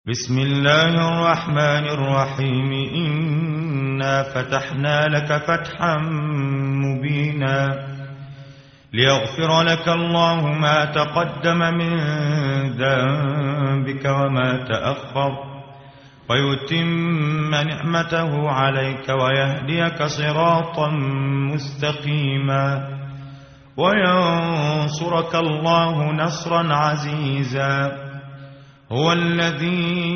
بسم الله الرحمن الرحيم إنا فتحنا لك فتحا مبينا ليغفر لك الله ما تقدم من ذنبك وما تأخر ويتم نعمته عليك ويهديك صراطا مستقيما وينصرك الله نصرا عزيزا هو الذي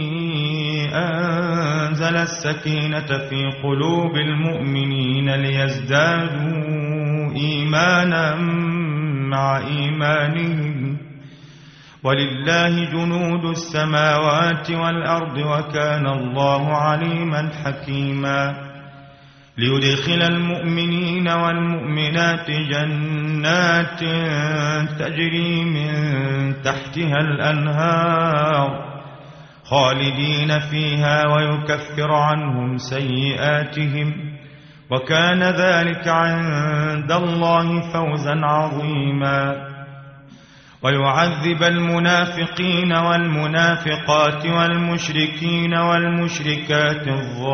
أنزل السكينة في قلوب المؤمنين ليزدادوا إيمانا مع إيمانهم ولله جنود السماوات والأرض وكان الله عليما حكيما ليدخل المؤمنين والمؤمنات جنات تجري من تحتها الأنهار خالدين فيها ويكفر عنهم سيئاتهم وكان ذلك عند الله فوزا عظيما ويعذب المنافقين والمنافقات والمشركين والمشركات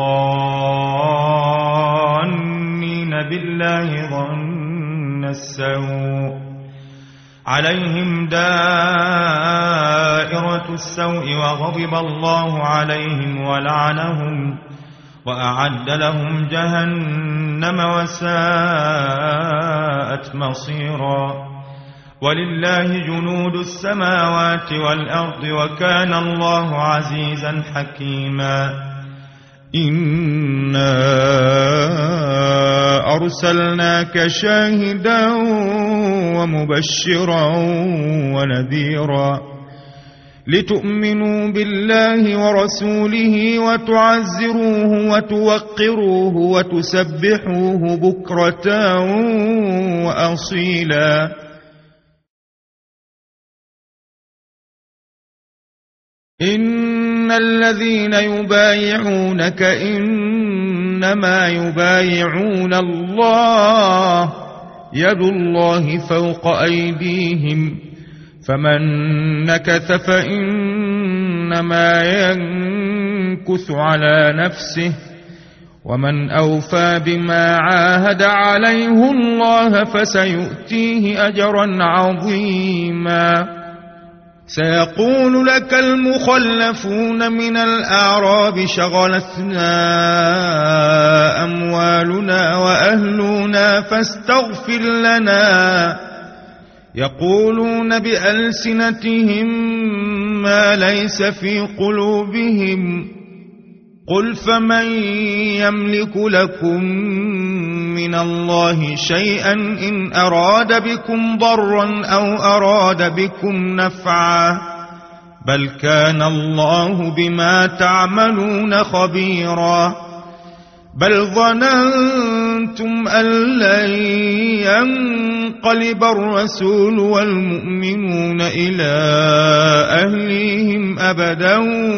الظانين بالله ظن السوء عليهم دائرة السوء وغضب الله عليهم ولعنهم وأعد لهم جهنم وساءت مصيرا ولله جنود السماوات والأرض وكان الله عزيزا حكيما إنا أرسلناك شاهدا ومبشرا ونذيرا لتؤمنوا بالله ورسوله وتعزروه وتوقروه وتسبحوه بكرة وأصيلا إن الذين يبايعونك إنما يبايعون الله يد الله فوق أيديهم فمن نكث فإنما ينكث على نفسه ومن أوفى بما عاهد عليه الله فسيؤتيه أجرا عظيما سيقول لك المخلفون من الأعراب شغلتنا أموالنا وأهلنا فاستغفر لنا يقولون بألسنتهم ما ليس في قلوبهم قل فمن يملك لكم من الله شيئا إن أراد بكم ضرا أو أراد بكم نفعا بل كان الله بما تعملون خبيرا بل ظننتم أن لن ينقلب الرسول والمؤمنون إلى أهليهم أبدا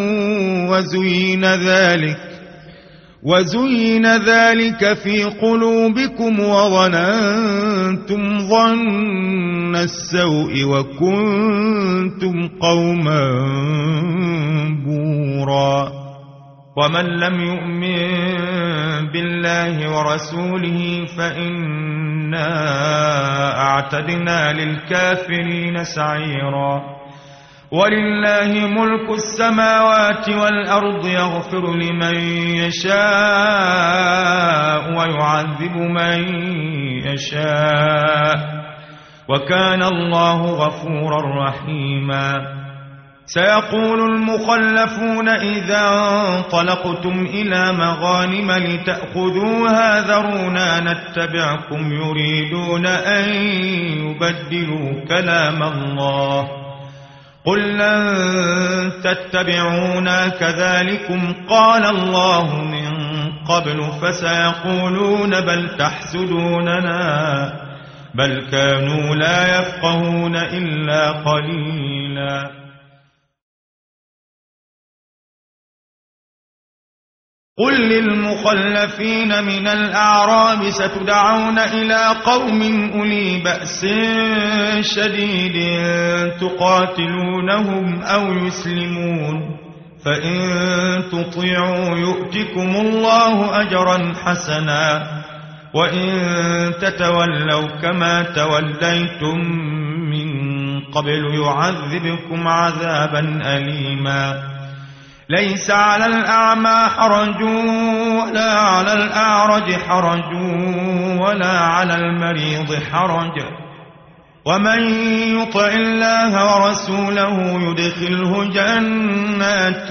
وزين ذلك في قلوبكم وظننتم ظن السوء وكنتم قوما بورا ومن لم يؤمن بالله ورسوله فإنا أعتدنا للكافرين سعيرا ولله ملك السماوات والأرض يغفر لمن يشاء ويعذب من يشاء وكان الله غفورا رحيما سيقول المخلفون إذا انطلقتم إلى مغانم لتأخذوها ذرونا نتبعكم يريدون أن يبدلوا كلام الله قل لن تتبعونا كذلكم قال الله من قبل فسيقولون بل تحسدوننا بل كانوا لا يفقهون إلا قليلا قل للمخلفين من الأعراب ستدعون إلى قوم أولي بأس شديد تقاتلونهم أو يسلمون فإن تطيعوا يؤتكم الله أجرا حسنا وإن تتولوا كما توليتم من قبل يعذبكم عذابا أليما ليس على الأعمى حرج ولا على الأعرج حرج ولا على المريض حرج ومن يطع الله ورسوله يدخله جنات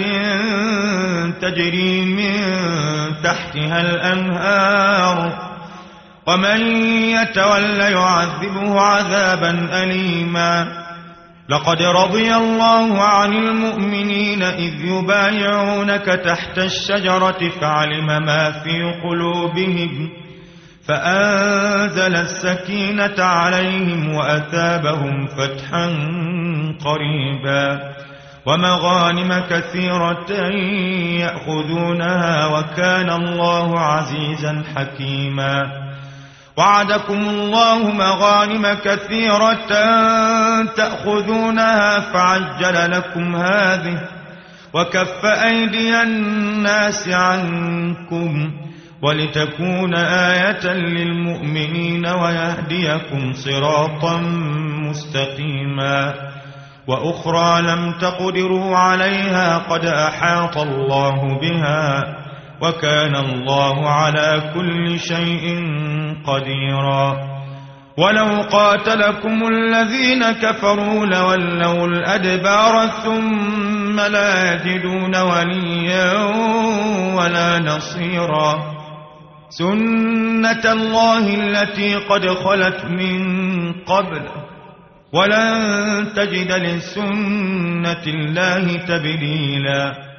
تجري من تحتها الأنهار ومن يتول يعذبه عذابا أليما لقد رضي الله عن المؤمنين إذ يبايعونك تحت الشجرة فعلم ما في قلوبهم فأنزل السكينة عليهم وأثابهم فتحا قريبا ومغانم كثيرة يأخذونها وكان الله عزيزا حكيما وعدكم الله مغانم كثيرة تأخذونها فعجل لكم هذه وكف أيدي الناس عنكم ولتكون آية للمؤمنين ويهديكم صراطا مستقيما وأخرى لم تقدروا عليها قد أحاط الله بها وكان الله على كل شيء قديرا ولو قاتلكم الذين كفروا لولوا الأدبار ثم لا يجدون وليا ولا نصيرا سنة الله التي قد خلت من قبل ولن تجد لسنة الله تبديلا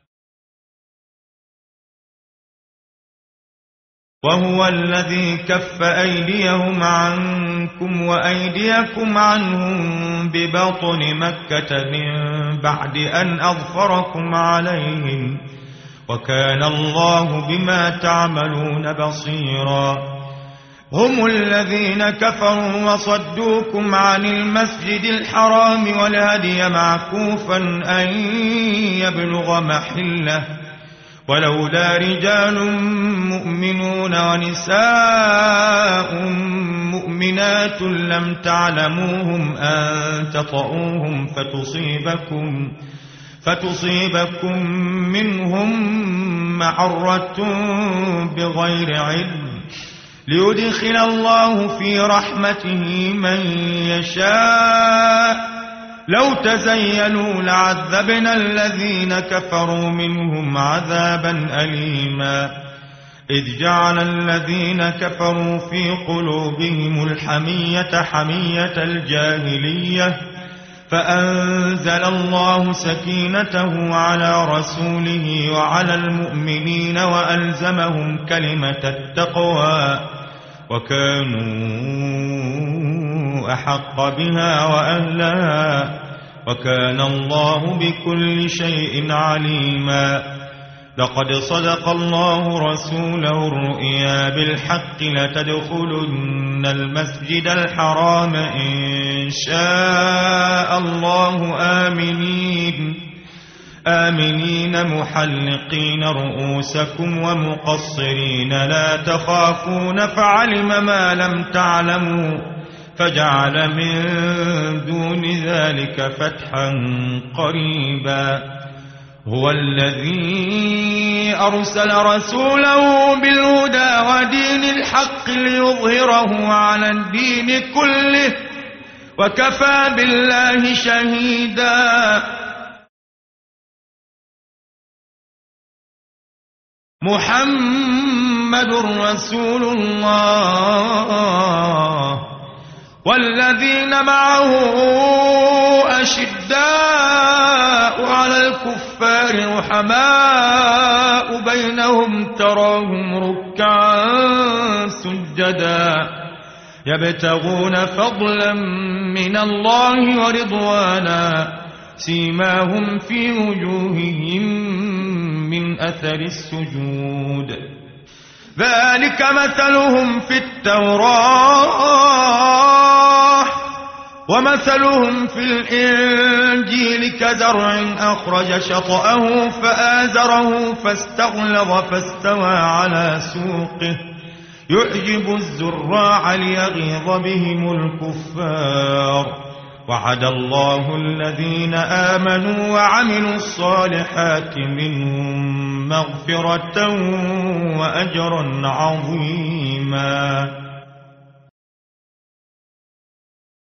وهو الذي كف أيديهم عنكم وأيديكم عنهم ببطن مكة من بعد أن أظفركم عليهم وكان الله بما تعملون بصيرا هم الذين كفروا وصدوكم عن المسجد الحرام والهدي معكوفا أن يبلغ محله ولولا رجال مؤمنون ونساء مؤمنات لم تعلموهم أن تطؤوهم فتصيبكم منهم معرة بغير علم ليدخل الله في رحمته من يشاء لو تزينوا لعذبنا الذين كفروا منهم عذابا أليما إذ جعل الذين كفروا في قلوبهم الحمية حمية الجاهلية فأنزل الله سكينته على رسوله وعلى المؤمنين وألزمهم كلمة التقوى وكانوا أحق بها وأهلها وكان الله بكل شيء عليما لقد صدق الله رسوله الرؤيا بالحق لتدخلن المسجد الحرام إن شاء الله آمنين محلقين رؤوسكم ومقصرين لا تخافون فعلم ما لم تعلموا فجعل من دون ذلك فتحا قريبا هو الذي أرسل رسوله بالهدى ودين الحق ليظهره على الدين كله وكفى بالله شهيدا محمد رسول الله والذين معه أشداء على الكفار رحماء بينهم تراهم ركعا سجدا يبتغون فضلا من الله ورضوانا سيماهم في وجوههم من أثر السجود ذلك مثلهم في التوراة ومثلهم في الإنجيل كزرع أخرج شطأه فآزره فاستغلظ فاستوى على سوقه يعجب الزراع ليغيظ بهم الكفار. وعد الله الذين آمنوا وعملوا الصالحات منهم مغفرة وأجرا عظيما.